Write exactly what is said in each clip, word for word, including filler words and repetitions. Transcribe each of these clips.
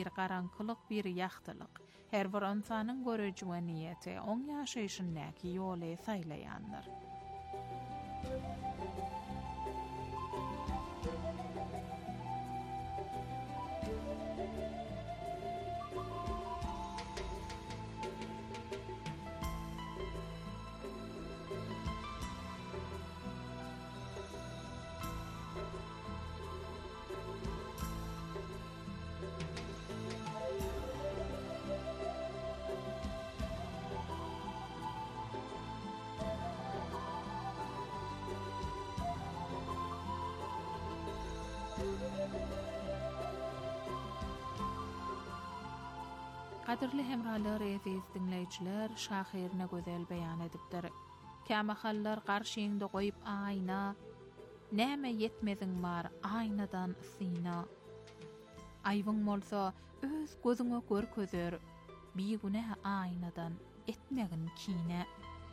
Bir qaranqılıq, bir yaxtılıq. Her bir insanın görücü niyeti on yaşayışındaki yolu saylayandır. Qadirli hemralar, aziz dinleyiciler, şahirine gözel beyan edipdir. Kämahallar qarşyňda goýup aýna, näme yetmediň bar aýnadan syna. Aýbyň bolsa öz gözüňe görkezer, biýgüne aýnadan etmegin kine.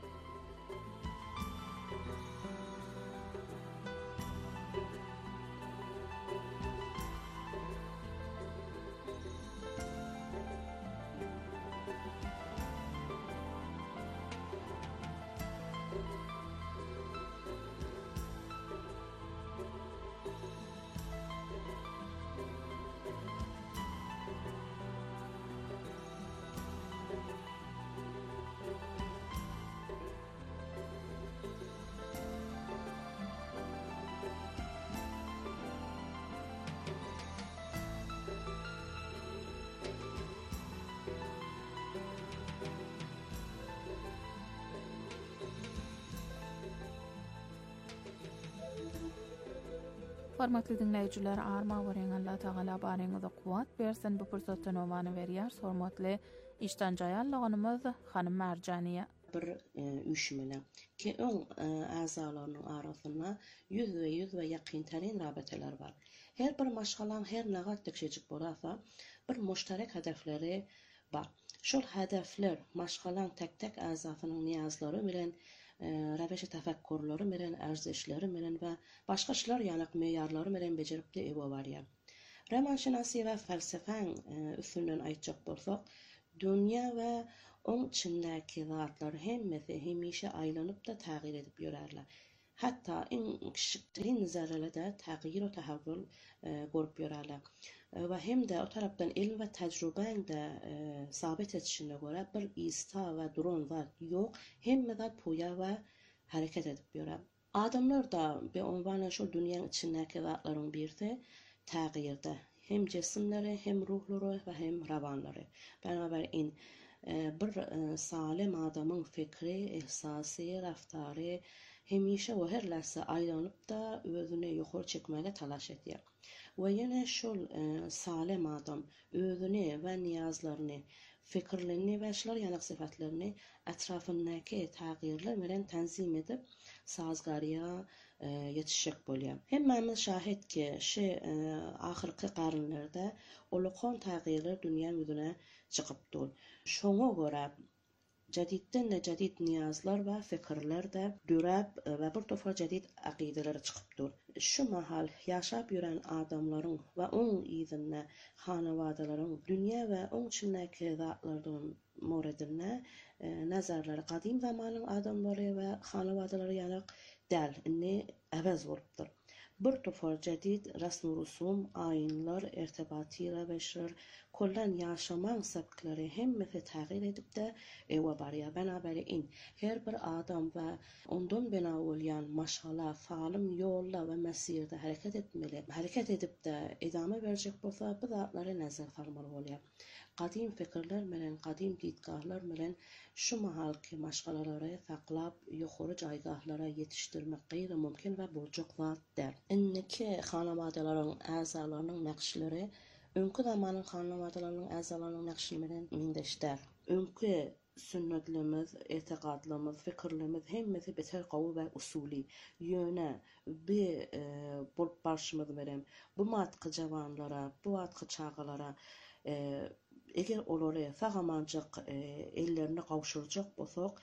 Hormatly dinleýijiler, arma gören Allah Taala baryňyza kuwat bersin. Bu pursatdan owany berýär. Hormatly işdanjaýallygymyz Hanym Marjaniýa. Bir üşümele ki ön azalarının arasında yüz ve yüz ve yakıntarin rabeteler var. Her bir maşgalan her nagat tekşecik bolasa bir müşterek hedefleri var. Şol hedefler maşgalan tek tek azafının niyazları bilen rabeşe tefekkürleri bilen erzişleri bilen ve başka işler yani meýarlary bilen bejeripli ewa barýar. Romanşinasi ve felsefen üstünden aýtjak bolsak, dünya ve onun içindeki zatlar hemmesi hemişe aylanyp da tağyir edip ýörärler. Hatta en kiçiklerin zerrelerde tağyir ve tahawwul görüp ýörärler. Ve hem de o taraftan ilm ve tecrüben de e, sabit etişine göre bir ista ve duran zat yok. Hem de poya ve hareket edip ýörer. Adamlar da bir onvanla şu dünyanın içindeki zatların birisi tağyirde. Hem cesimleri, hem ruhları ve hem ravanları. Beraberin bir salim adamın fikri, ihsası, raftarı hemişe o her ləhsə aylanyp da özünü yuxarı çekmeye talaş edýär. Ve yine şol salim adam özünü ve niyazlarını, fikirlerini ve şolar ýanyk sıfatlaryny etrafyndaky tağyirler bilen tanzim edip sazgaryğa yetişik bolýar. Hemmemiz şahit ki şu ahirki qarynlarda ulukhan tağyirler dünýä ýüzüne çykypdyr. Şoňa görä jadidden de jadid niyazlar ve fikirler de dürep ve bir tofa jadid aqideler çıkıpdır. Şu mahal yaşap yören adamların ve onun izinde hanavadaların dünya ve onun içindeki zatlardan moredine e, nazarları kadim zamanın adamları ve hanavadaları yanak del, inni evez olupdur. Bir tofa jadid rasm rusum, ayinlar, irtibati rabeşler, kollan yaşaman sebkleri hemmesi tağyir edip de ewa barýar. Benaberin her bir adam ve ondan bina bolýan maşgala, salim yolla ve mesirde hareket etmeli. Hareket edip de edame berjek bolsa bu zatlara nazar salmaly bolýar. Kadim fikirler bilen, kadim didgahlar bilen şu mahalki maşgalalary saklap ýokary jaýgahlara yetişdirmek gaýry mümkin we boljak zat der. Inniki hanawatalaryň azalarynyň nakşlary öňkü zamanyň hanawatalarynyň azalarynyň nakşy bilen mindeşder. Öňkü sünnetlerimiz, etikadlarımız, fikirlerimiz hemmesi beter gawy we usuly ýöne bir e, bolup barşymyz bilen bu matky jawanlara, bu matky çağalara e, eger olary fagamanjak e, ellerini gawşurjak bolsak,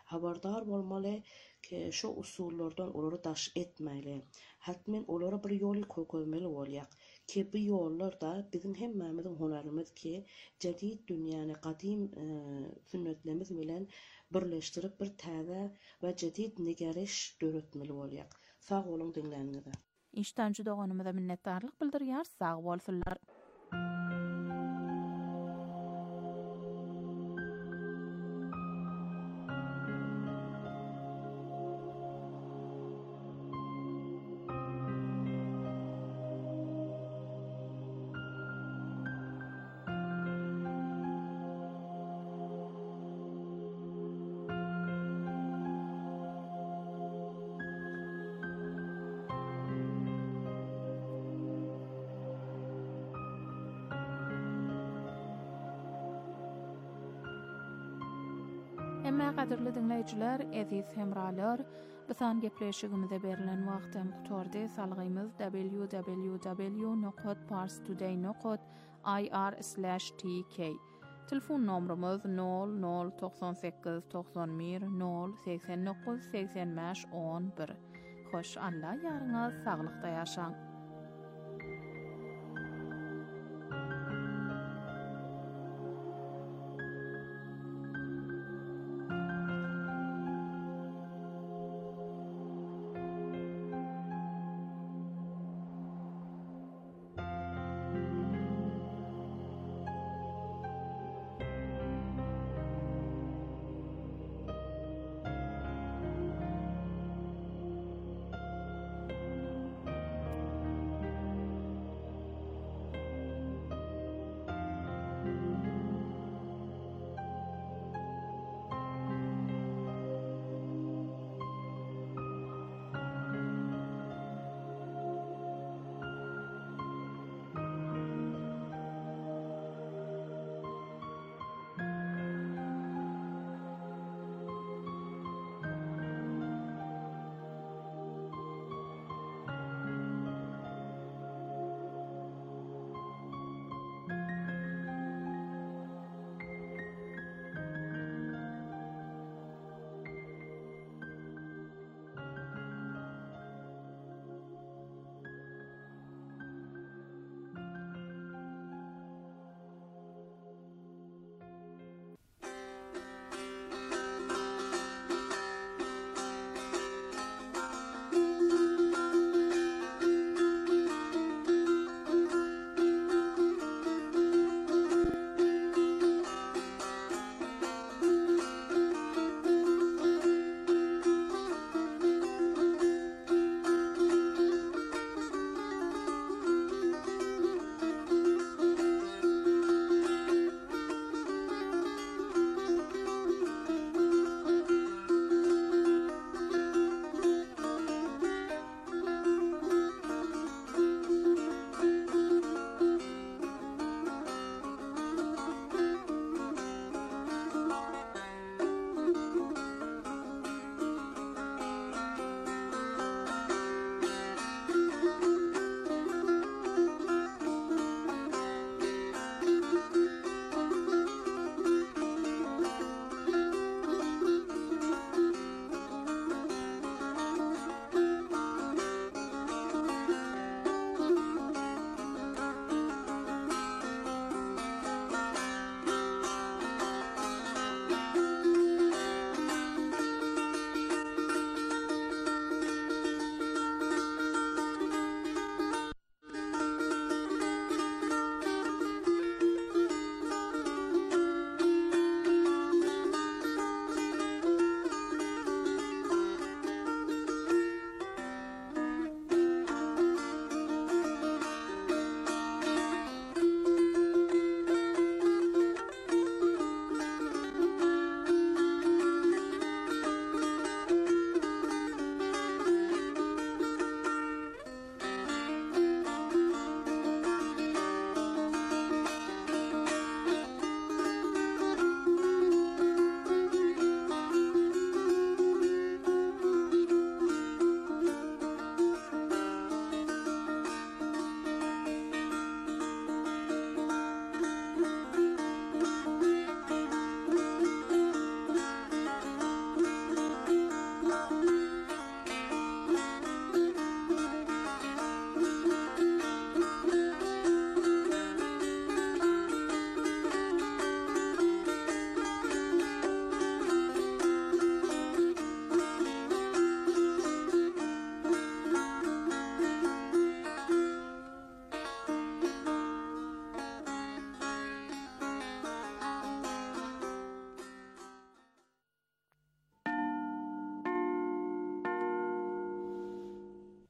habardar bolmaly ki şu usullardan olary daş etmeli. Hatmen olary bir ýoly kökezmeli bolýak ki bu ýollarda bizim hemmämiziň hunarymyz ki jadid dünýäni gadim e, sünnetlerimiz bilen birleşdirip bir täze we jadid nigeriş döretmeli bolýak. Sag bolun dinleýänler. İşten juda gonumyza minnetdarlyk bildirýär. Sag bolsunlar. Emma gaderli dinleýijiler, eziz hemralar, bisan gepleşigimize berilen wagtym gutordy. Salgymyz w w w nokta parstoday nokta i r slash t k. Telefon nomrumuz nol nol doksan sekiz doksan bir nol seksen dokuz seksen beş on bir. Hoş Allah ýaryňyz saglykda ýaşaň.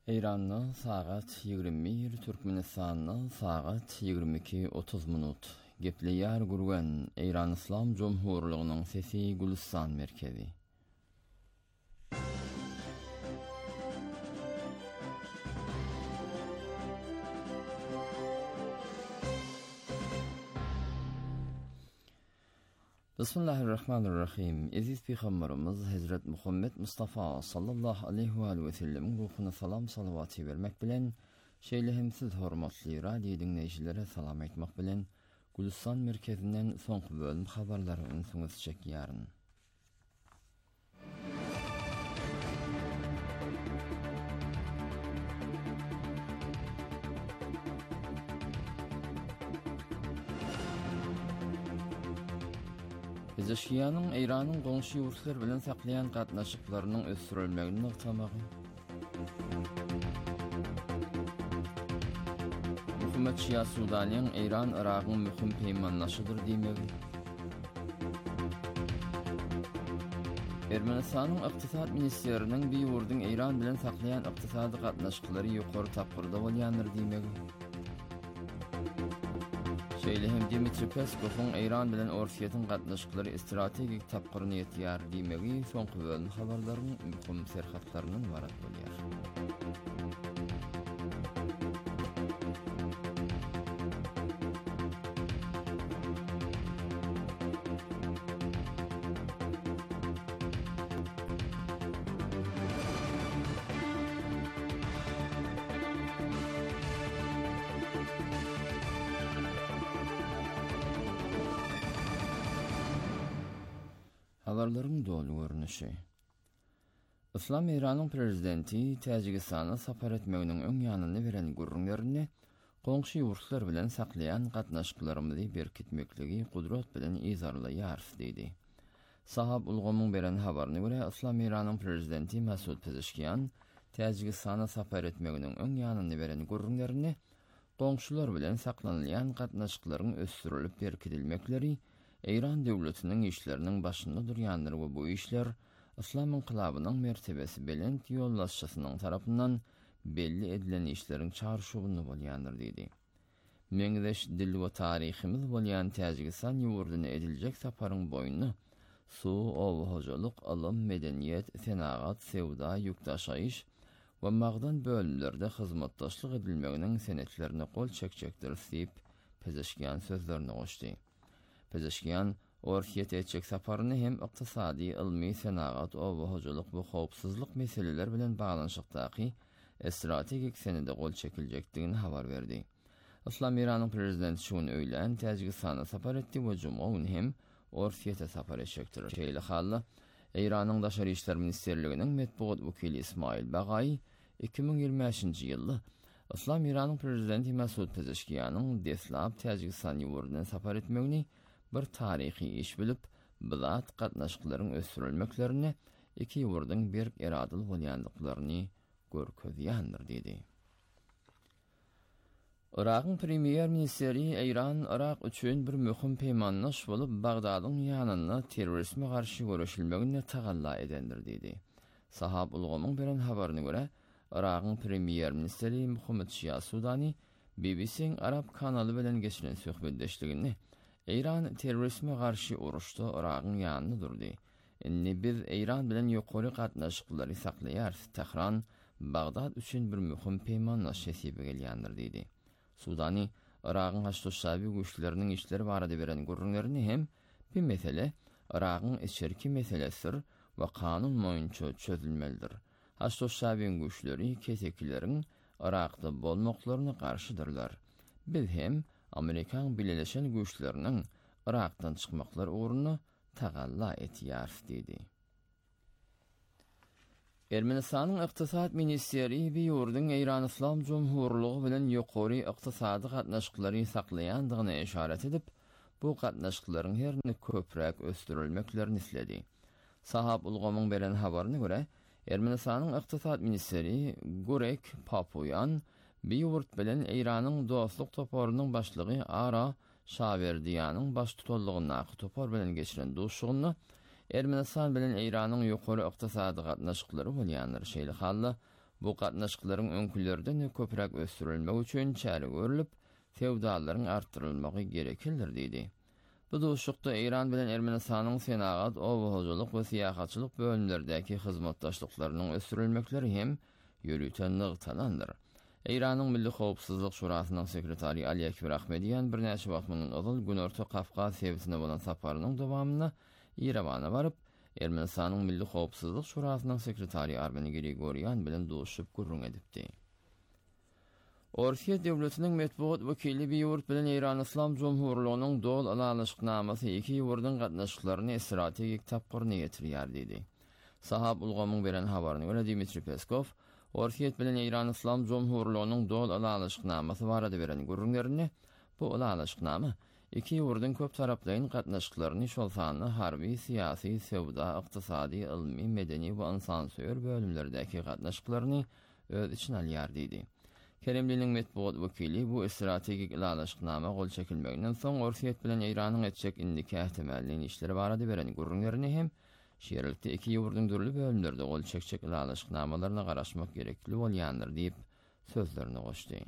İran'da saat yigirme bir, Türkmenistan'da saat yigirme iki otuz minut. Gepleýär gurgan İran İslam Cumhurluğunyň sesi Gülistan merkezi. Bismillahirrahmanirrahim. Aziz Peygamberimiz Hazret Muhammed Mustafa sallallahu aleyhi ve sellem ruhuna salam salavatı vermek bilen şeýlehimsiz hormatly radio dinleýijilere salam aýtmak bilen Gülistan merkezinden soňky bölüm habarlary ünsüňiz çekýäryn. Pezeşkiýanyň Iranyň goňşy ýurtlar bilen saklaýan gatnaşyklarynyň ösdürilmegini ykdamagy. Muhammed Şia Sudanyň Iran Iragyň mühim peýmanlaşydyr diýmegi. Ermenistanyň ykdysat ministriniň bir ýurduň Iran bilen saklaýan ykdysady gatnaşyklary ýokary tapgyrda bolýandyr diýmegi. Şeýlehem Dmitri Peskov'un İran bilen orsiýetin gatnaşyklary strategik tapgyryny ýetýär diýmegi soňky bölüm habarlarynyň muhim serhatlarynyň barat bolýar. Habarlaryň dolu görnüşi. İslam İranyň prezidenti Täjikistana sapar etmeginiň öň ýanyny beren gurrunlaryny goňşy ýurtlar bilen saklaýan gatnaşyklarymyzy berkitmekligi gudrat bilen izarlaýar diýdi. Sahab ulgamyň beren habaryna görä İslam İranyň prezidenti Masud Pezeshkian Täjikistana sapar etmeginiň öň ýanyny beren gurrunlaryny goňşylar bilen saklanylýan gatnaşyklaryň ösdürilip berkitilmekleri İran döwletiniň işleriniň başynda durýandyr we bu işler İslam inqilabynyň mertebesi belent ýollaşçysynyň tarapyndan belli edilen işleriň çarşuwyny bolýandyr diýdi. Meňdeş dil we taryhymyz bolýan Täjikistan ýurduny ediljek saparyň boýuny suw, owa hojalyk, alym, medeniýet, senagat, sewda, ýükdaşaýyş we magdan bölümlerde hyzmatdaşlyk edilmeginiň senetlerini gol çekjekdir diýip Pezeshkian sözlerini goşdy. Pezeshkian orsiýet etjek saparyny hem ykdysady, ilmi, senagat, owa hojalyk we howpsuzlyk meseleler bilen baglanyşykdaky strategik senede gol çekiljekdigini habar berdi. İslam İranyň prezidenti şuň öýlen Täjikistana sapar etdi we juma gün hem orsiýete sapar etjekdir. Şeýle hally Iranyň Daşary işler ministerliginiň medpuat wekili Ismail Bagay iki bin ýyirmi beşinji ýylda İslam İranyň prezidenti Masud Pezeshkianyň deslap Täjikistan ýurduny sapar etmegini bir tarihi iş bilip, bilat gatnaşyklaryň ösdürilmeklerini iki ýurduň bir eradyl bolýandyklaryny görkezýändir diýdi. Irakyň premier ministeri İran Irak üçin bir möhüm peýmanlaş bolup Bagdadyň ýanyna terrorizme garşy görüşilmegine tagalla edendir diýdi. Sahab ulgamyň beren habaryna görä, Irakyň premier ministeri Muhammed Şia Sudany B B C'niň Arab kanaly bilen geçiren söhbetdeşligini İran terrorizme garşy uruşda Irakyň ýanyna durdy. Indi biz İran bilen ýokary gatnaşyklary saklaýar. Tehran Bagdad üçin bir möhüm peýmanlaş hesaba gelýändir diýdi. Sudany Irakyň haçtoşaby güýçleriniň işleri barada beren gurrunlaryny hem bir mesele Irakyň içerki meselesidir we kanun boýunça çözülmelidir. Haçtoşabyň güýçleri kesekileriň Irakda bolmaklaryna garşydyrlar. Biz hem Amerikan Birleşen Güýçleriniň Irakdan çykmaklar uğruna tagalla etýär diýdi. Ermenistanyň ykdysat ministeri bir ýurduň İran İslam Cumhurluğu bilen ýokary ykdysady gatnaşyklary saklaýandygyna işaret edip, bu gatnaşyklaryň herini köpräk ösdürilmeklerini isledi. Sahab ulgamyň beren habaryna görä, Ermenistanyň ykdysat ministeri Gurek Papuyan bir ýurt bilen İranyň dostluk toparynyň başlygy Ara Şaverdiýanyň baş tutuldygyna topar bilen geçiren duşugyny Ermenistan bilen İranyň ýokary ykdysady gatnaşyklary bolýandyr. Şeýle hally Bu gatnaşyklaryň öňkülerden köpürek ösdürilmek üçin çäre görülip, fewdalaryň artdyrylmagy gerekildir diýdi. Bu duşukda İran bilen Ermenistanyň senagat, owahojalyk we siýahatçylyk bölümlerdäki hyzmatdaşlyklarynyň ösdürilmekleri hem ýürütenlik tanandyr. İranyň Milli Howpsuzlyk Şurasynyň sekretary Ali Ekber Ahmediýan bir näçe wagt munun öňül Günorta Kafkas sebäbine bolan saparynyň dowamyna Yerewana baryp, Ermenistanyň Milli Howpsuzlyk Şurasynyň sekretary Armen Grigoryan bilen duşup gurrun edipdi. Orsiýa döwletiniň metbuat wekili bir ýurt bilen İran Islam Jumhurlygynyň dol alanlyşynamasy iki ýurdun gatnaşyklaryny strategik tapgyrny getirýär diýdi. Sahab ulgamyň beren habaryna görä Dmitri Peskov, Orsiýa bilen İran Islam Jumhurlygynyň dol alanlyşynamasy barada beren gurrunlaryny, bu alanlyşynama iki ýurdun köp taraplaryň gatnaşyklaryny şolsany harby, syýasy, sewda, ykdysady, ilmi, medeni we insansöýer bölümlerdäki gatnaşyklaryny öz içine alýar diýdi. Kremliniň metbuat wekili bu strategik alanlyşynama gol çekilmeginden soň Orsiýa bilen İranyň etjek indiki ähtemelligi işleri barada beren gurrunlaryny hem şeýerlikde iki ýurdun dürli bölümlerde gol çekjek alanlyşynamalaryna garaşmak gerekli bolýandyr diýip sözlerini goşdy.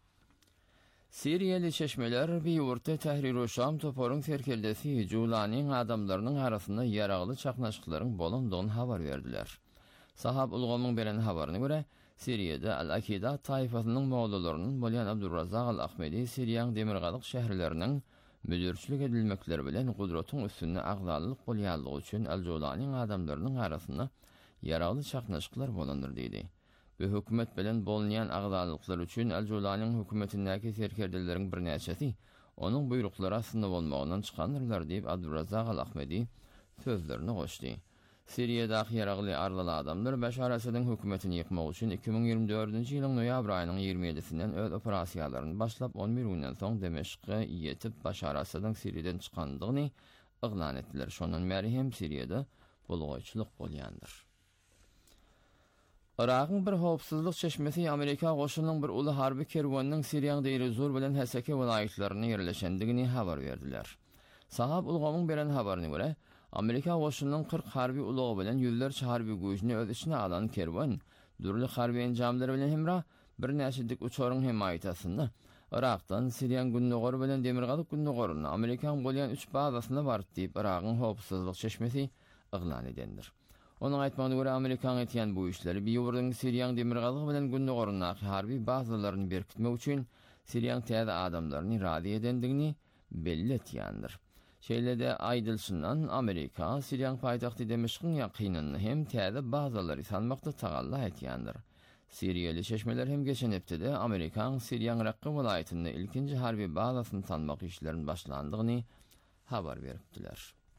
Siriýeli çeşmeler bir ýurtda Tahrir-i Şam toporyň serkeldesi Julanyň adamlarynyň arasynda ýaragly çaknaşyklaryň bolandygyny habar berdiler. Sahab ulgamyň beren habaryna görä, Siriýede Al-Akida taýfasynyň mowlalarynyň bolýan Abdurrazzaq al-Ahmedi Siriýanyň demirgalyk şäherleriniň müdürçilik edilmekleri bilen gudratyň üstünde agdalylyk bolýanlygy üçin Al-Julanyň adamlarynyň arasynda ýaragly çaknaşyklar bolandyr diýdi. Bu hökümet bilen bolýan agdalyklar üçin Al-Julanyň hökümetindäki serkerdeleriň bir näçesi onuň buýruklary aslynda bolmagyndan çykandyrlar diýip Abdurrazzaq al-Ahmedi sözlerini goşdy. Siriýadaky ýaragly arlaly adamlar Beşar Esad'yň hökümetini ýykmak üçin iki bin ýygrimi dördünji ýylyň noýabr aýynyň ýygrimi ýedisinden öz operasiýalaryny başlap on bir günden soň Demeşqe ýetip Beşar Esad'yň Siriýeden çykandygyny iglan etdiler. Şondan bäri hem Siriýede bolgaýçylyk bolýandyr. Irakyň bir howpsuzlyk çeşmesi Amerika goşunynyň bir uly harby kerwanynyň Siriýanyň Deir Zor bilen Heseke welaýatlaryna ýerleşendigini habar berdiler. Sahab ulgamyň beren habaryna görä, Amerika goşunynyň kırk harby ulagy bilen ýüzlerçe harby güýjüni öz içine alan kerwan, dürli harby enjamlary bilen hemra bir näçedik uçaryň hemaýatynda Irakdan Siriýan günnogary bilen demirgalyk günnogaryna Amerikan bolýan üç bazasyna baryp diýip Irakyň howpsuzlyk çeşmesi iglan edendir. Onuň aýtmagyna görä Amerikan etýän bu işleri bir ýurdun Siriýan demirgalygy bilen günnogaryna harby bazalaryny berkitmek üçin Siriýan täze adamlaryny rady edendigini belli etýändir. Şeýlede aýdylşyndan Amerika Siriýan paýtagty Demeşqyň ýakynyny hem täze bazalary salmakda tagalla etýändir. Siriýeli çeşmeler hem geçen hepde Amerikan Siriýan Rakka welaýatynda ilkinji harby bazasyny salmak işlerini başlandygyny habar beripdiler.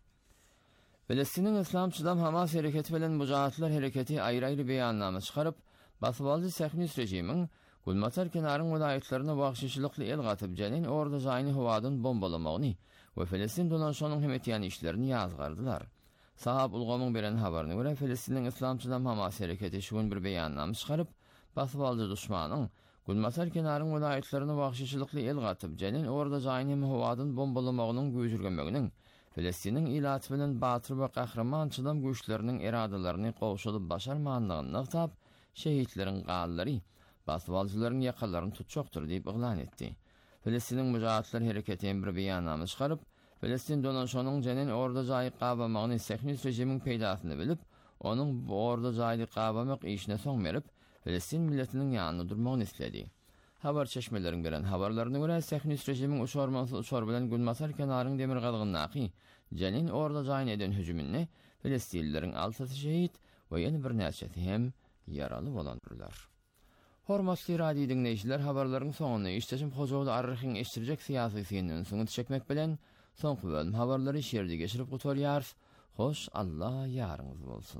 Filistiniň Islamçylar Hamas hereketi bilen Mujahatlar hereketi aýry-aýry beýannama çykaryp, basbaldy Sähnüs rejimiň Gulmatar kenaryň welaýatlaryna wagşyçylykly el gatyp jenen orda jaýny howadan bombalamagyny we Filistin dolanşanyň hem etýän işlerini ýazgardylar. Sahab ulgamyň beren habaryna görä Filistiniň Islamçylar Hamas hereketi şu gün bir beýannama çykaryp, basbaldy duşmanyň Gulmatar kenaryň welaýatlaryna wagşyçylykly el gatyp jenen orda jaýny hem howadan bombalamagynyň göýjürgenmeginiň Filistiniň ilaty bilen batyr we gahramançylyk güýçleriniň eradalaryny gowşulyp başarmandygyny ňyktap, şehitleriň gallary basbalçylaryň ýakalaryny tutjokdur diýip iglan etdi. Filistiniň Mujahatlar hereketi bir beýannama çykaryp, Filistin dolanşanyň jenen orda jaý gabamagyny Sähnüs rejimiň peýdasyny bilip, onuň bu orda jaýly gabamak işine soň berip, Filistin milletiniň ýanyna durmagyny isledi. Habar çeşmeleriň beren habarlaryna görä Sähnüs rejimiň uçarmansy uçar bilen Gulmatar kenaryň demirgalygyny jenen orda jaýyn eden hüjümini Filistinlileriň altyzy şehit we ýene bir näçesi hem ýaraly bolandylar. Hormatly radio dinleýijiler, habarlaryň soňuna işleşim Hojaly Arryhyň eşdirjek syýasy synyň soňy çekmek bilen soňky bölüm habarlary şeýerde geçirip gutarýar. Hoş Allah ýaryňyz bolsun.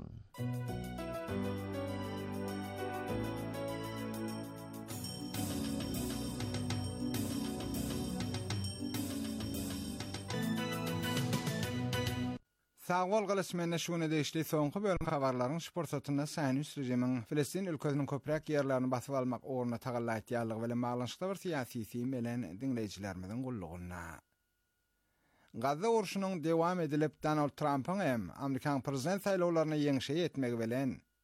Sagol galysmenne şuna deýişli soňky bölüm habarlaryň şporsatyna Sähnüs rejimiň Filistin ülkesiniň köprek ýerlerini basyp almak orna tagallatýarlygy bilen baglanşykda bir syýasy film bilen dinleýijilerimiziň gullugyna. Gaza urşunyň dewam edilip Donald Trump'yň hem Amerikan prezident saýlawlaryna ýeňişe etmegi bilen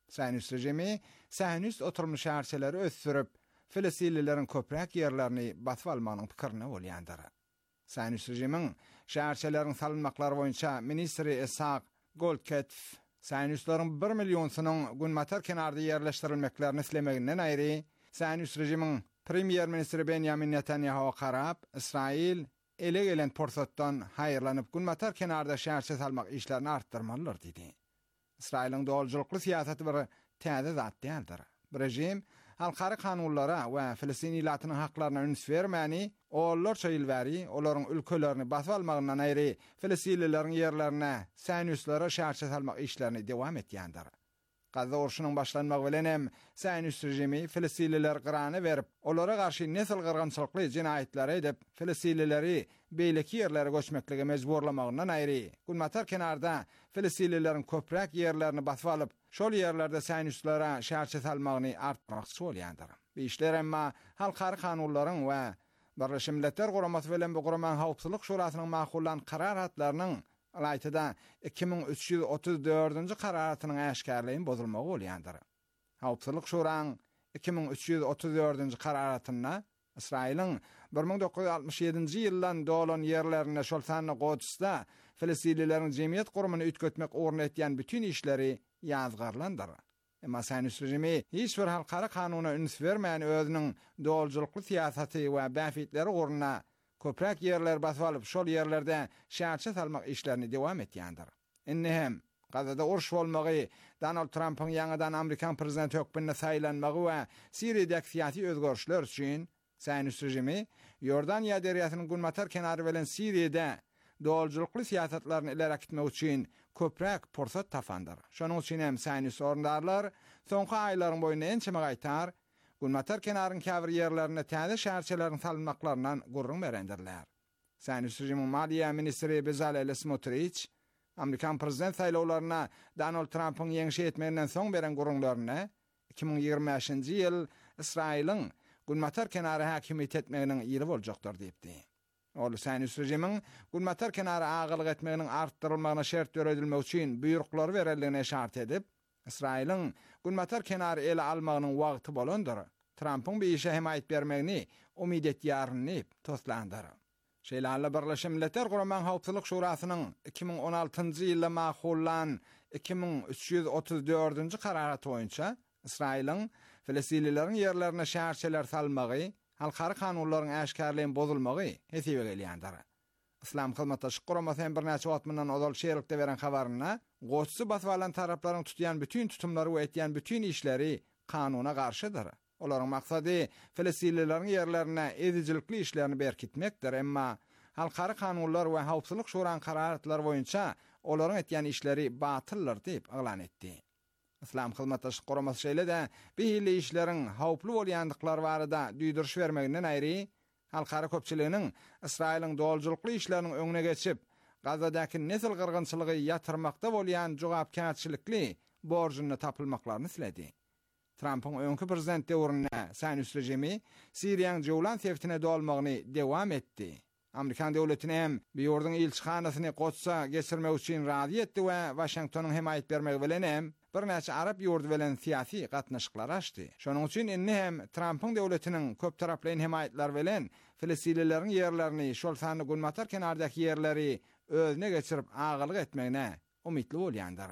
Sähünist rejimi sähünist oturmuş şäherçeleri össürüp Filistinlilerin köprek yerlerini batyp almanyň pikirini bolýandyr. Sähünist rejimiň şäherçelerin salynmaklary boýunça ministri Esak Goldketf Sähünistlaryň bir million günmatar kenarda yerleşdirilmeklerini islemeginden aýry, Sähünist rejimiň premier ministri Benjamin Netanyahu qarap, İsrail ele gelen porsatdan hayırlanıp günmatar kenarda şäherçe salmak işlerini arttırmalılar dedi. İsrail'in doğulculuklu siyaseti bir täze zat değildir. Bu rejim halkary kanunlara we Filistinlilatynyň haklaryna üns bermäni, onlar çaýylbäri, olaryň ülkelerini basyp almagyndan aýry Filistinlileriň yerlerine Sähünistlara şäherçe salmak işlerini dewam etýändir. Gaza urşunyň başlanmagy bilen hem Sähünist rejimi Filistinliler gyrany berip, olara garşy nesil gyrgynçylykly jinaýatlar edip, Filistinlileri beýleki yerlere göçmekligi mejburlamagyndan aýry, günmatar kenarda Filistinlilerin köprek yerlerini basyp alyp, şol yerlerde Sähünistlara şäherçe salmagyny artmakçy bolýandyr. Bu işler emma halkary kanunlaryň we Birleşmiş Milletler Guramasy bilen bu Guraman Hawpsuzlyk Şurasynyň makullan kararatlarynyň alaytyda iki bin üç yüz otuz dördünji kararatynyň äşkärliği bozulmagy bolýandyr. Hawpsuzlyk Şurasynyň iki bin üç yüz otuz dördünji kararatyna Israil'in bir bin dokuz yüz altmış ýedinji ýyldan dolan yerlerine şol sanly Qudsda Filistinlileriň jemgyýet gurumyny ütgetmek orny etýän bütün işleri ýazgarlandyr. Emma Sähünist rejimi hiç bir halkary kanuna üns bermän özüniň doğulculukly siýasaty we bäfitleri ornuna köprek yerler basyp alyp şol yerlerde şäherçe salmak işlerini dewam etýändir. Indi hem Gazada urş bolmagy, Donald Trump'yň ýangydan Amerikan prezidenti hökmüne saýlanmagy we Siriýadäki syýasy özgörüşler üçin Sähünist rejimi Yordaniýa derýasynyň günmatar kenary bilen Siriýede doğulculukly siýasatlaryny ileri gitmek üçin köprek porsat tapandyr. Şonuň üçin hem Sähünist orundarlar soňky aýlaryň boýundan ençeme gaýtar, günmatar kenaryň käbir yerlerine täze şäherçeleriň salynmaklaryndan gurrun berendirler. Sähünist rejimiň Maliýa ministri Bezalel Smotrich, Amerikan prezident saýlawlaryna Donald Trump'yň ýeňişi etmeginden soň beren gurrunlaryna iki bin ýygrimi beşinji ýyl Israil'in günmatar kenary hakimiýet etmeginiň ýyly boljakdyr diýipdi. Ol Sähünist rejimiň günmatar kenary agylyk etmeginiň artdyrylmagyna şert öredilmek üçin buýruklary berildigine şart edip, Israil'in günmatar kenary ele almagynyň wagty bolandyr. Trump'yň bu işe himayet bermegini umid etýärni toslandyr. Şeýle Birleşmiş Milletler Guraman Hawpsuzlyk Şurasynyň iki bin on altynjy ýylda makullan iki bin üç yüz otuz dördünji kararaty boýunça Israil'in Filistinlileriň yerlerine şäherçeler salmagy, halkary kanunlaryň äşkärliğini bozulmagy hesibe gelýändir. İslam hyzmatdaşlyk guramasy hem bir näçe wagtdan ozal şeýerlikde beren habaryna, Goçsy basyp alan taraplaryň tutýan bütün tutumlary we etýän bütün işleri kanuna garşydyr. Olaryň maksady Filistinlileriň yerlerine edijilikli işlerini berkitmekdir, emma halkary kanunlar we Hawpsuzlyk Şuranyň kararatlary boýunça olaryň etýän işleri batyllar diýip elan etdi. İslam hyzmatdaşlyk guramasy şeýle-de beýle işleriň hawply bolýandyklary barada düýdürüş bermeginden aýry, halkary köpçiliginiň Israil'in doğulculukly işleriniň öňüne geçip, Gazadaky nesil gyrgynçylygy ýatyrmakda bolýan jogapkärçilikli borjuny tapylmaklaryny siledi. Trump'yň öňkü prezident döwründe Sähünist rejimi Siriýanyň jowlan seftine dolmagyny dewam etdi. Amerikan döwletine hem bu ýurduň ilçihanasyny Quds'a geçirmek üçin razy etdi we Washingtonyň himayet bermegi bilen hem bir näçe Arab ýurdu bilen syýasy gatnaşyklar açdy. Şonuň üçin indi hem Trump'yň döwletiniň köp taraply himayetler bilen Filistinlileriň yerlerini şol sanly günmatar kenardaky yerleri özüne geçirip agylyk etmegine umidli bolýandyr.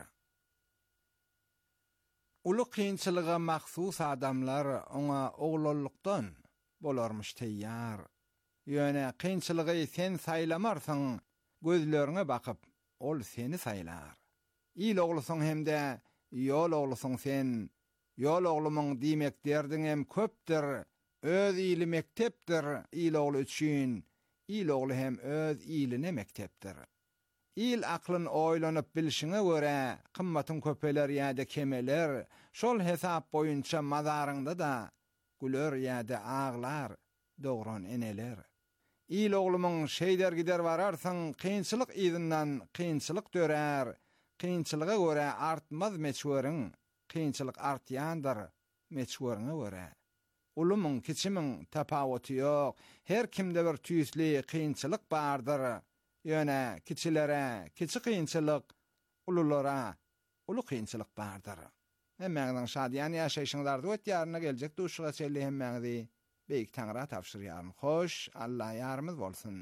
Ulu kynçylyga mahsus adamlar ona oglolukdan bolarmış teýýar. Ýöne kynçylygy sen saýlamarsyň, gözlerine bakyp ol seni saýlar. İl oglusyň hemde ýol oglusyň sen, ýol oglumyň diýmek derdiň hem köpdir, öz ýyly mektepdir il oglu üçin, il oglu hem öz ýylyne mektepdir. İl aklyn oýlanyp bilişine göre, kymmatyň köpeler ýa-da kemeler, şol hesap boýunça mazaryňda da güler ýa-da ağlar, dogran eneler. İl oglumyň şeýder gider bararsyň, kynçylyk ýyzyndan kynçylyk dörer, kynçylyga göre artmaz meçweriň, kynçylyk artýandyr meçweriňe göre. Ulumyň kiçimiň tapawaty ýok, her kimde bir tüýsli kynçylyk bardyr. Ýöne kiçilere kiçi kynçylyk, ululara ulu kynçylyk bardyr. Hemmäňiň şadyan ýaşaýşyňyzda ötýärine geljek duşuga çelli hemmäňizi beýik Taňra tapşyrýaryn. Hoş, Allah ýarymyz bolsun.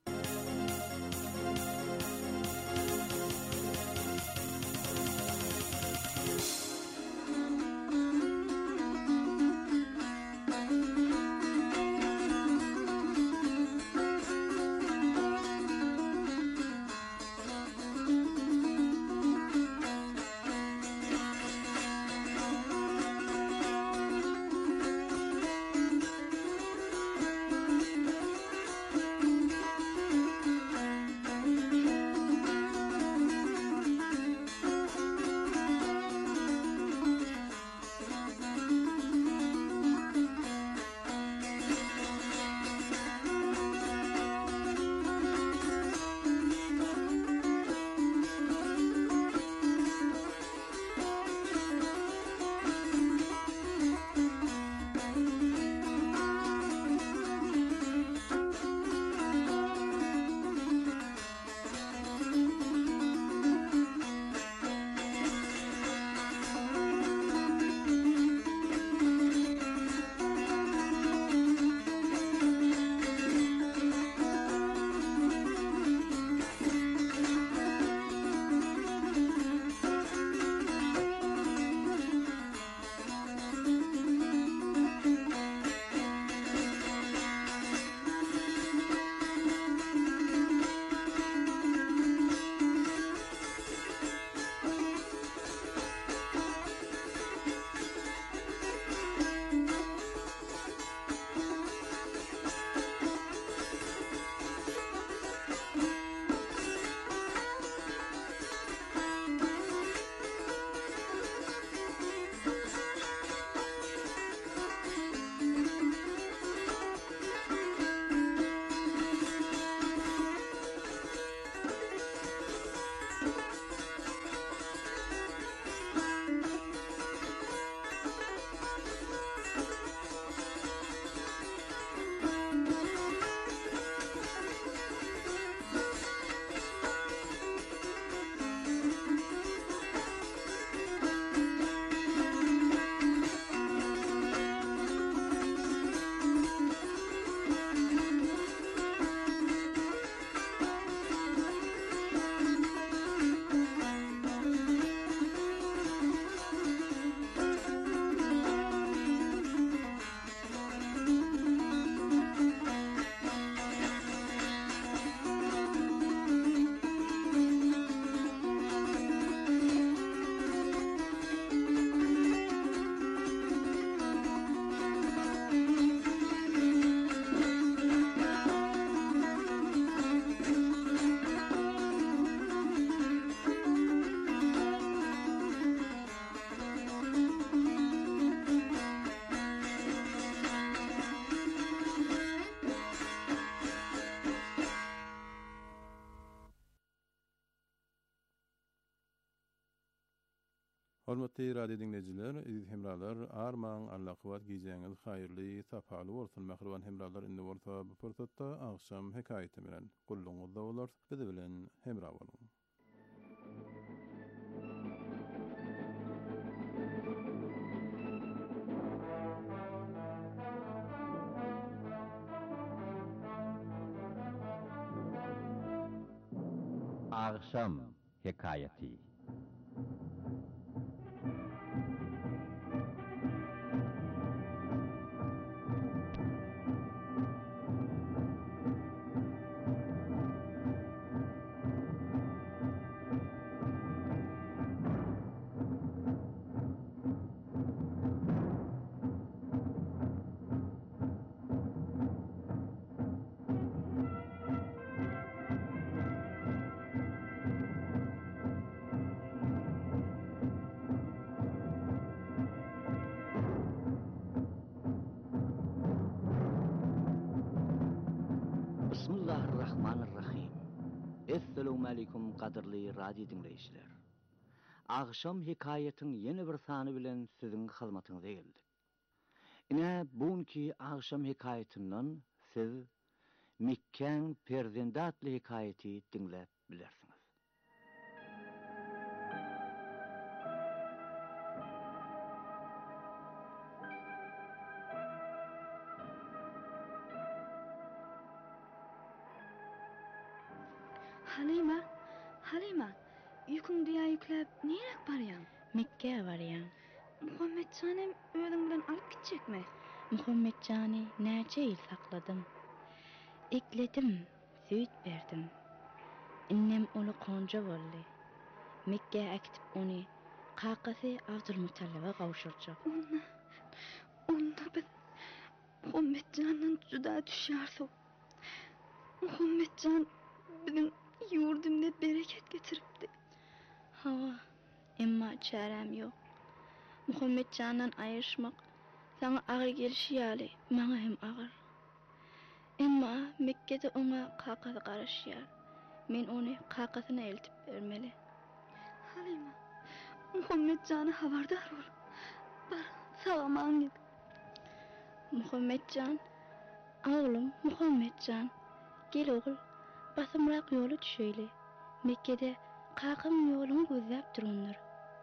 Hormatly radio dinleyijiler, aziz hemralar, armaň Allah kowat giýjeňiz haýyrly, sapaly bolsun. Mähriban hemralar indi bolsa bu pursatda agşam hekaýety bilen gulluňyzda bolar. Biz bilen hemra boluň. Agşam hekaýeti. Bismillahirrahmanirrahim. Assalamu alaykum qadrli radio dinleyijiler. Agşam hekaýetiň ýene bir sany bilen siziň hyzmatyňyza geldik. Ine buňky agşam hekaýetinden siz Mekkäň Perzendatly hekaýeti dinläp bilersiňiz. Halima, Halima, yükün diye yüklep nereye baryan? Mekke'ye varyan. Muhammedcan'ım öğlen bilen alıp gidecek mi? Muhammedcan'ı nece yıl sakladım. Ekledim, süt verdim. Annem onu konca oldu. Mekke'ye ekitip onu kakası Abdülmutallab'a kavuşuracak. Onda, onda biz Muhammedcan'dan juda düşerso. Muhammedcan bizim yurdumda bereket getiripdi. Hava, emma çarem yok. Muhammedcan'dan ayrışmak sana ağır gelişiyali, bana hem ağır. Emma Mekke'de ona kakası karışıyor. Men onu kakasına eltip vermeli. Halima, Muhammedcan'a haberdar ol. Bar, sağaman git. Muhammedcan, oğlum Muhammedcan, gel oğul, basımrak yolu düşöyle. Mekke'de kakam yolunu gözlep durundur.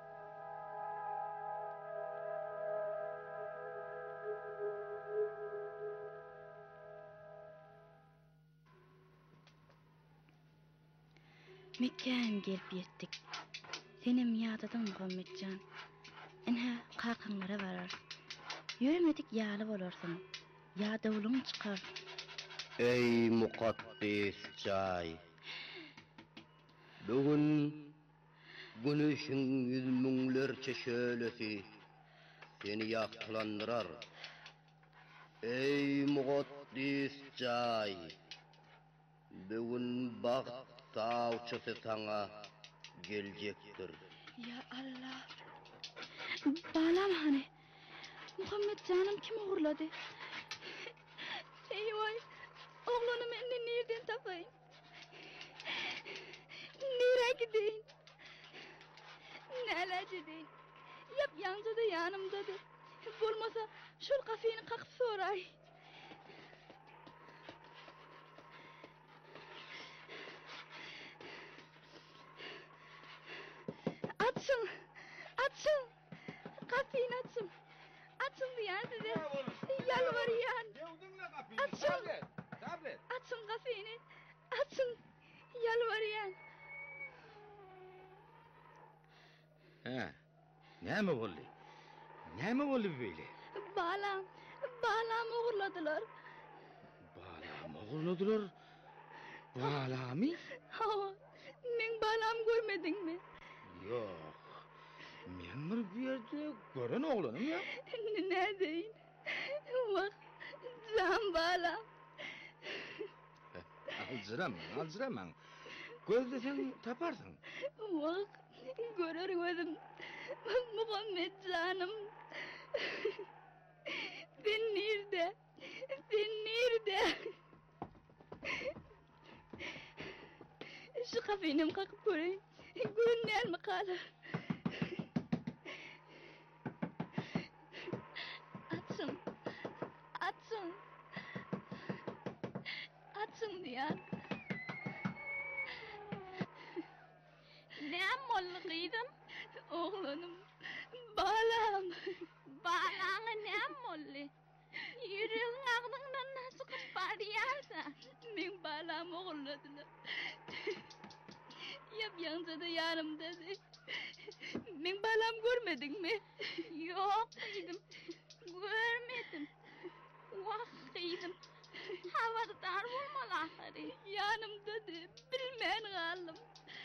Mekke'ye gelip yettik. Senem yadadan Muhammedcan. Enha kakanlara varar. Yürümedik yağlı olursun. Ya davulun çıkar. Ey mukaddes cay. Bugün günüşün yüz münglerçe şöylesi seni yaklandırar. Ey mukaddes cay. Bugün bakt savçısı sana gelecektir. Ya Allah. Balam hani. Muhammedcan'ım kim uğurladı? Eyvay. Oğlanım enne nereden tapayım? Nereye gideyim? Neler gideyim? Yap yanca da yanımdadır. Bulmasa şul kafeni kakıp soray. Açın! Açın! Kapıyı açın! Açın diyen size! Yalvarıyan! Açın! Açın kapıyı! Açın! Yalvarıyan! He, ne mi oldu? Ne mi oldu böyle? Balam! Balam uğurladılar! Balam uğurladılar? Balami? Ha, men balam görmedin mi? Yok. Men bir yerde gören oğlanım ya. Ne deyin? Bak, can balam. Alzıramam, alzıramam. Gözde sen taparsın. Bak, görür gözüm. Muhammed canım. Ben nerede? Ben nerede? Şu kafenim kalkıp göreyim. Günler mi kalır? Açın. Açın. Açın diye. Ne molluydım? Oğlanım. Balam. Balağına ne molli? Yüreğin ağzından nasıl kısparıyarsa? Men balam oğladılar. Yap yanca da yanımdadır. Men balam görmedin mi? Yok idim. Görmedim. Vakıydım. Havada dar olmaları. Yanımdadır. Bilmeyen kaldım.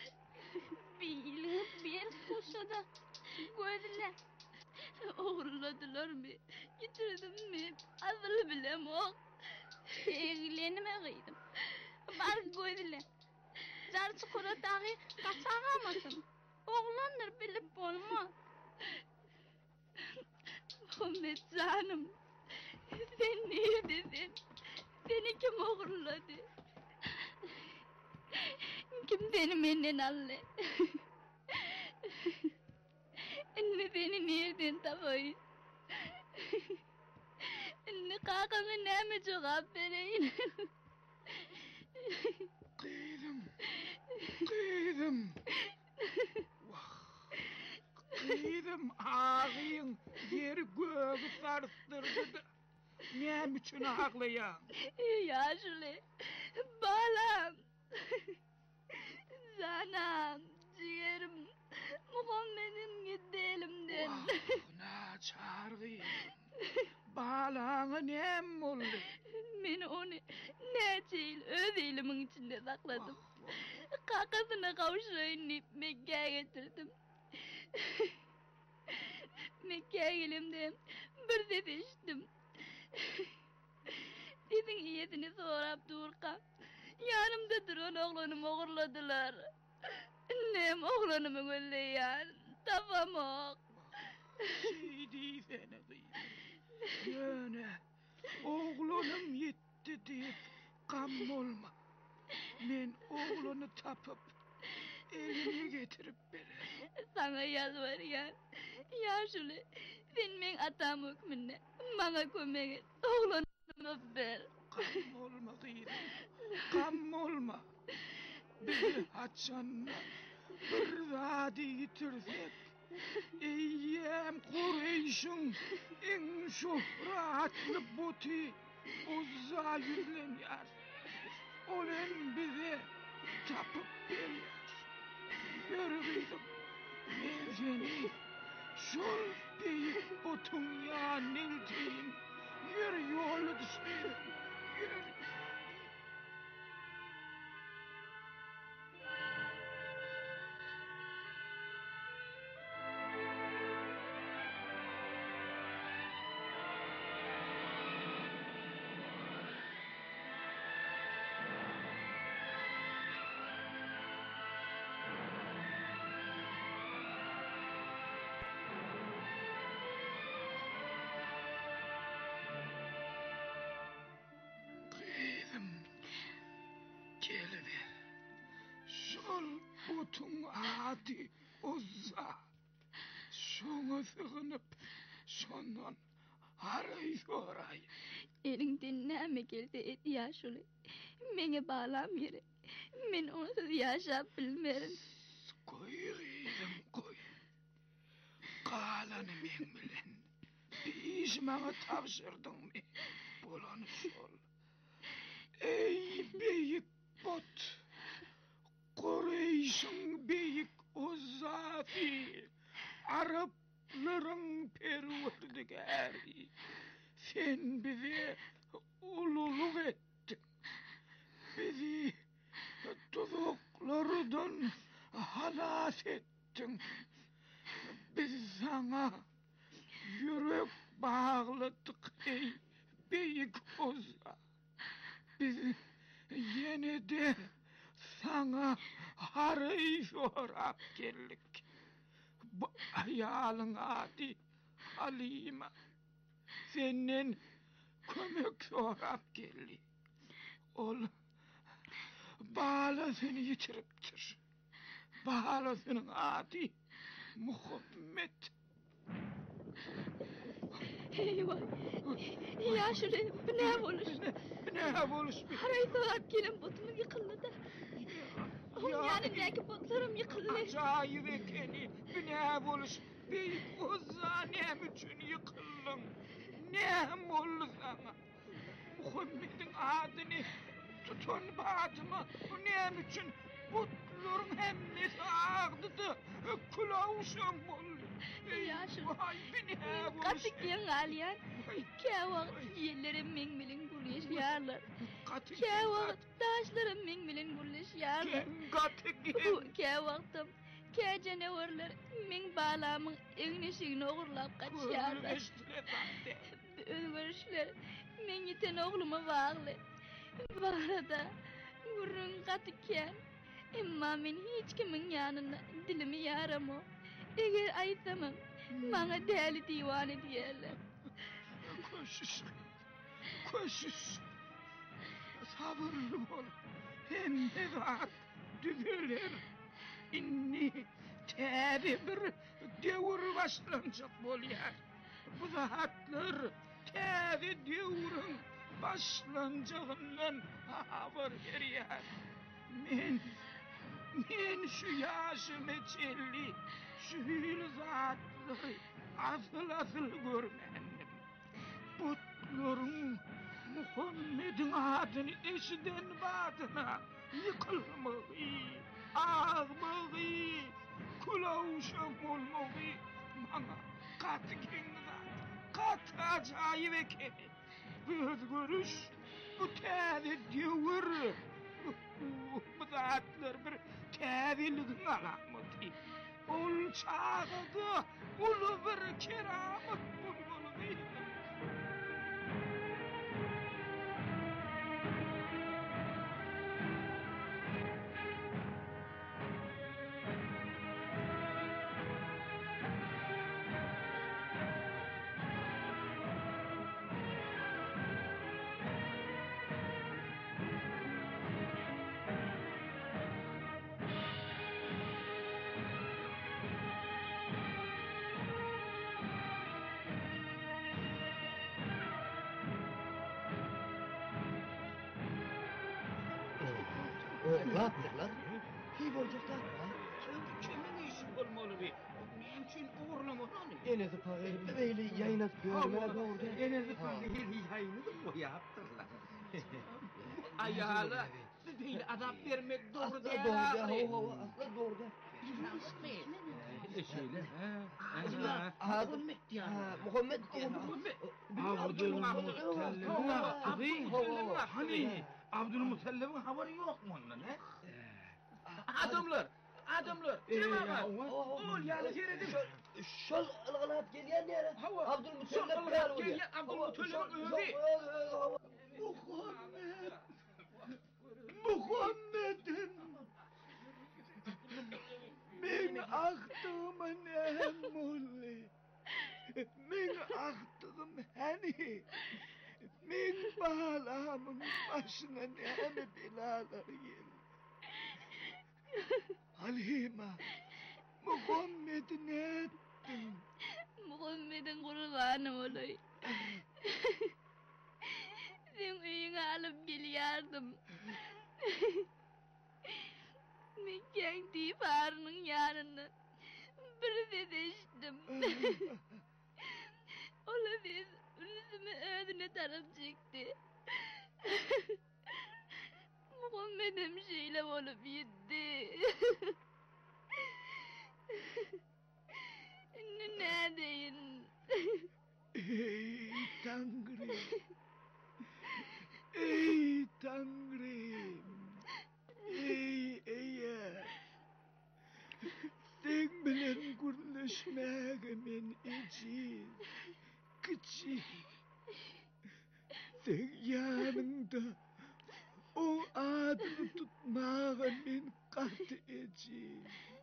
Bilip bir kuşada. Gözle. Oğladılar mı? Getirdim mi? Adını bilem o. Eğlenime kıydım. Bak gözle. Zar çukura dağı kaçağamasın. Oğlandır bilip olmaz. Muhammed canım. Sen neredesin? Seni kim uğurladı? Kim seni menden aldı? Anne seni nereden tapayım? Anne kakana ne mi cevap vereyim? Kıydım, kıydım. Vah, kıydım ağayın yeri göğü sarstırdı da. Ne için ağlayan? Yaşlı, balam. menin gidelimden. Naçar kızım. Balağın hem oldu. Men onu neçe yıl öz elimin içinde sakladım. Kakasına kavuşayım deyip Mekke'ye getirdim. Mekke'ye gelimde bir ses içtim. Sesin iyesini sorap durka. Yanımda duran oğlanımı oğurladılar. Nem oğlanımı gölleyen. Tapamak. Şey deysene kızım. Yöne. Oğlanım yetti deyip gam olma. Men oğlanı tapıp elini getirip bere. Sana yalvarıyan. Ya şöyle sen men atam hükmünde bana kömek et. Oğlanımı ver. Gam olma kızım. Gam olma. Bizi haçanla bir zadi yitirsek. Eyyem Kureyş'in en şöhratlı botu Uzza yüzlenir. Olen bize tapıp verir. Yürü kızım. Ben seni şol büyük botun ya nilteyin. Yürü yolu düşmeyin. Yürü. Geliver. Şol botun adı Uzza. Şunu sığınıp şondan haray soray. Elinden näme gelse et ya şöyle. Mene bağlam yere. Men onsuz yaşap bilmerim. Koy kızım koy. Kalanı men bilen. Bir iş bana tavşırdın mı? Bulanı şol. Ey büyük bot. Kureyş'in büyük Uzzafi. Arapların perverdigari. Sen bize ululuk ettin. Bizi tuzaklardan halas ettin. Biz sana yürek bağladık ey büyük Uzza. Biz yine de sana harayı sorap geldik. Bu ayalın adı Halime. Senin kömek sorap geldi. Ol bağlasını yitiriptir. Bağlasının adı Muhammed. Eyvah. Ya şöyle bu ne buluş? Ne buluş? Haray sorap gelin botumu yıkıldı da. Yani belki botlarım yıkıldı. Acayip ekeni. Ne buluş? Büyük Uzza ne için yıkıldın? Ne oldu sana? Muhammed'in adını tutun batımı. Ne için botların hemmesi ağrıdı. Kulağuşum oldu. Ya şu Vay beni buluş. katık yan alyan. Ke vakit yerlerim men bilen gurleşyarlar. Ke vakit taşlarım men bilen gurleşyarlar. Katık Ke vaktim ke canavarlar men bağlamın evine şeyini oğurlap kaçıyarlar. Ölmüşler men yiten oğluma bağlı. Bu arada gurrun katıkken emma men hiç kimin yanında dilimi yaramı. Eğer aytamam bana deli divane diyerler. Koşuş, koşuş. Sabırlı ol. Hem de rahat düzülür. İnni teri bir devir başlanacak bolyer. Bu zatlar teri devirin başlanacağından haber veriyor. Men, men şu yaşım içelli, şu hül zatları asıl asıl görmendim. Butların Muhammed'in adını eşiden badına yıkılmağı, ağmağı, Kulağuşam olmalı bana katı kendine katı acayip eke bir görüş bu tedi diyor bu zatlar bir tediliğin alameti ol çağda ulu bir keramet bulmalı değil mi? Ne yaptılar? Kim olacaklar? Kimin işi olmalı bir? Mümkün uğurlamalı mı? Enezi payı böyle yayınat görmene doğru. Enezi payı yayınat mı yaptırlar? Ayağla değil adam vermek doğru değil. Doğru da hava asla doğru da. Şöyle. Muhammed ya. Muhammed ya. Abdülmutallib'in hani Abdülmutallib'in haberi yok mu ondan he? Adamlar, adamlar. Ne var? Ol yani keredim. Şol ılgılat geliyen yere. Abdülmutallib kral geliyen Abdülmutallib'in öldü. Muhammed. Muhammed'im. Men ahtığıma ne mulli. Men ahtığım hani. Men balamın başına ne belalar geldi. Halima, Muhammed'i ne ettin? Muhammed'in kurbanı olayım. Sen uyuna alıp geliyordum. Ben kendi farının yanına bir dediştim. Ola biz üzümü ödüne taraf çekti. Muhammed'im şeyle olup gitti. Ne deyin? Ey Tanrı! Ey Tanrı! Ey eğer! Sen bilen gürleşmeğimin için küçük. Sen yanında o adını tutmağımın katı için.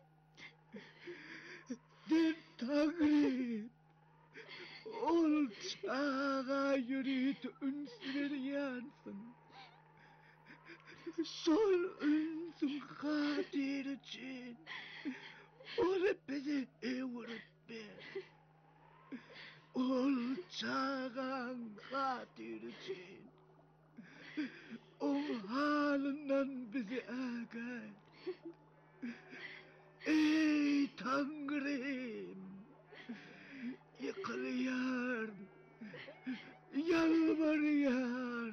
Sen Tanrı! Ol çağa yürüt üns veriyansın. Sol ünsün kadir için. Ol bizi evirip ver. Ol çağın kadir için. O halinden bizi ağay. Ey Tanrım! Yıkılıyor, yalvarıyor.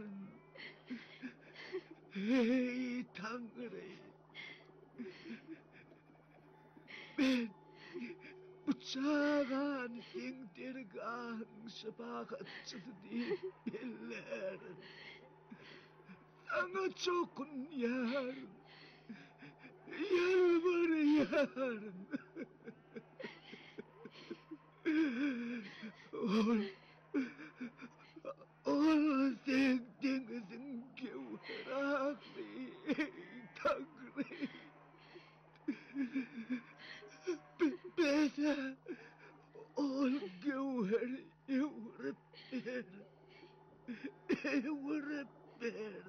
Ey Tanrı! Ben bu çağın indirgan şefakatçısı değil billerim. Sana çokun yar, yalvarıyorum. Ol, ol sen denizin gevheraklı Tanrı. Bana ol gevher evrip ver, evrip ver.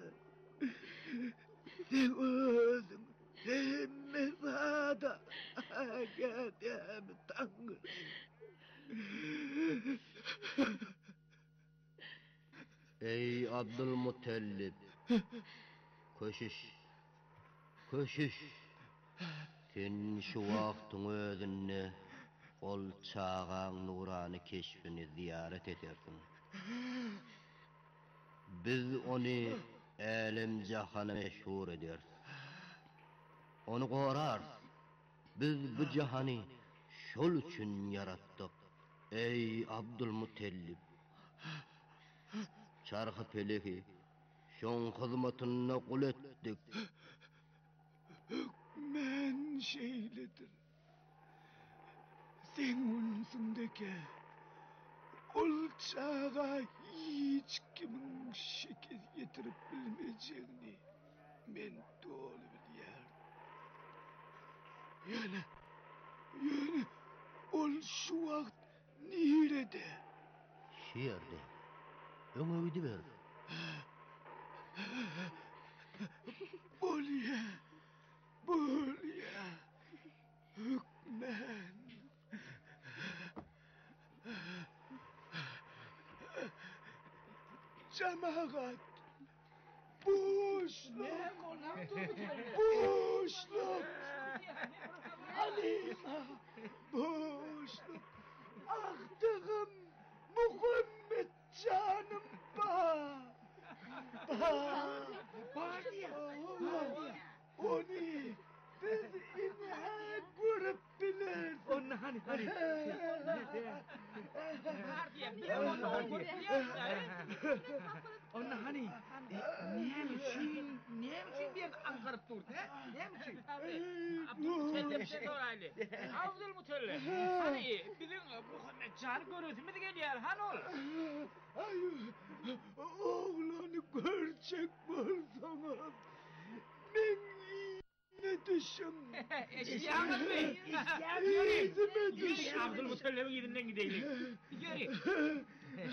Sen özün hemmezada ağadem Tanrı. Ey Abdülmutallib, koşuş, koşuş. Sen şu vaktin özünne ol çağın nurani keşfini ziyaret edersin. Biz onu elem cahana meşhur ederiz. Onu korarız. Biz bu cihany şol üçün yaratdyk. Ey Abdülmutellib. Çarxı peleki şoň hyzmatyna kul etdik. Men şeýledir. Sen unsundeke ol çağa hiç kimin şekil getirip bilmeyeceğini men doğru bilýär. Ýöne, ýöne ol şu wagt nirede? Şu ýerde. Öňe gidi ber. Bolýa, bolýa. Hükmen. Cemaat. Boşluk. Boşluk. Halima. Boşluk. Ahdığım Muhammed canım ba. Ba. Ba diye. Oni biz inha görüp bilir. Onu hani hani. Onu hani. Nemşin, nemşin diye ankarıp durdu. Nemşin. Abdülmutellep de oraylı. Abdülmutellep. Hani bizim Muhammed Can'ı görüyorsun mu geliyor han ol. Ay, oğlanı görecek bolsanız. Men ne düşün? Eşyanız bey. Yürü. Yürü Abdülmutellep'in yerinden gidelim. Yürü.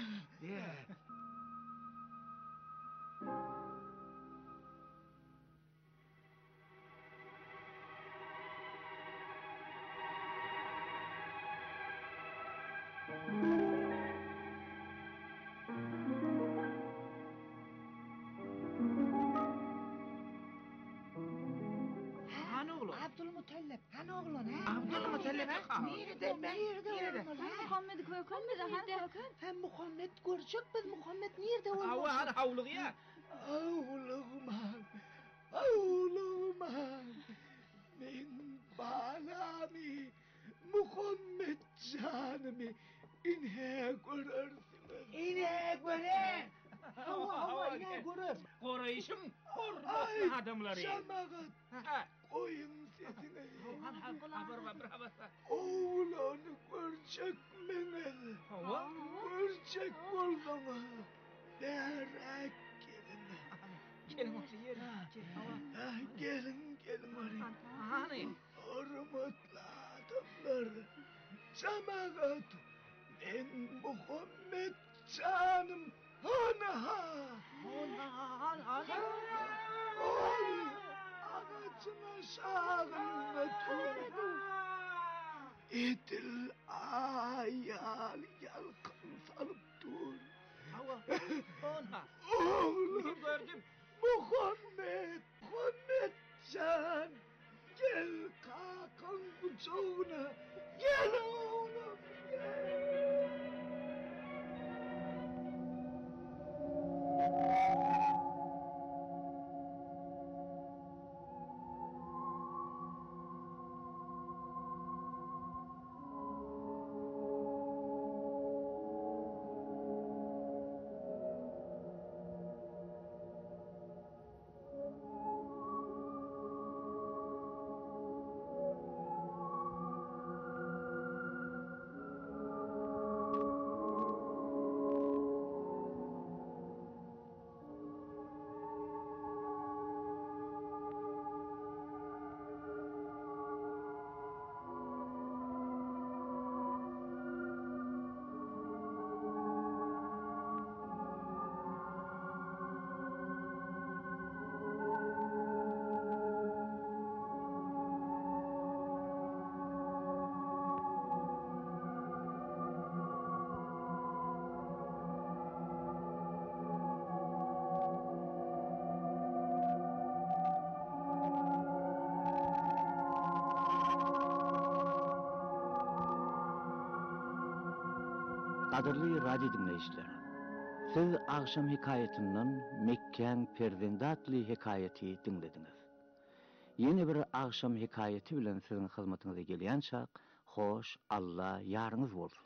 Abdülmutellep, hani oğlan ha? Abdülmutellep ha? Nerede, nerede? Nerede? Muhammed görkün nerede? Hem Muhammed görecek biz Muhammed nerede olmuş? Hava hani havluğu ya. Avluğuman, avluğuman. Men balami, Muhammed canımı inhe görersiniz. İnhe görer. Hava hava inhe görer. Korayışım korkmasın adamları. Cemaat. Koyun sesine. Haber var, haber var. Oğlanı görecek mene. Hava? Görecek bolsana. Derek gelin. Gelin olsun yerim. Gelin, gelin oraya. Hani? Hürmetli adamlar. Cemaat. Ben Muhammed canım. Ana ha. Ana ha. Oy. Ağacına şağında durdu. Edil ayal yalkın salıp dur. Hava. Ona. Oğlum. Gördüm. Muhammed. Muhammed can. Gel kakın kucağına. Gel oğlum. Gel. Qadırly radio dinleýişler. Siz akşam hikayetinden Mekkeň Perzendatly hikayeti dinlediňiz. Yeni bir akşam hikayeti bilen sizin hizmetinize gelýän şak, hoş, Allah yarınız bolsun.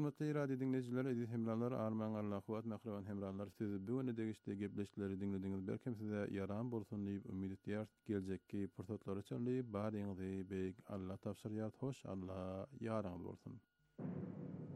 Hormatly radio dinleyijiler, edit hemralar, arman Allah kuwat mahrawan hemralar siz bugün degişde gepleşleri dinlediňiz. Belkem size yaram bolsun diýip umyt edýär. Geljekki pursatlar üçin diýip baryňyzy beýik Allah tapşyrýar. Hoş Allah ýaraňyz bolsun.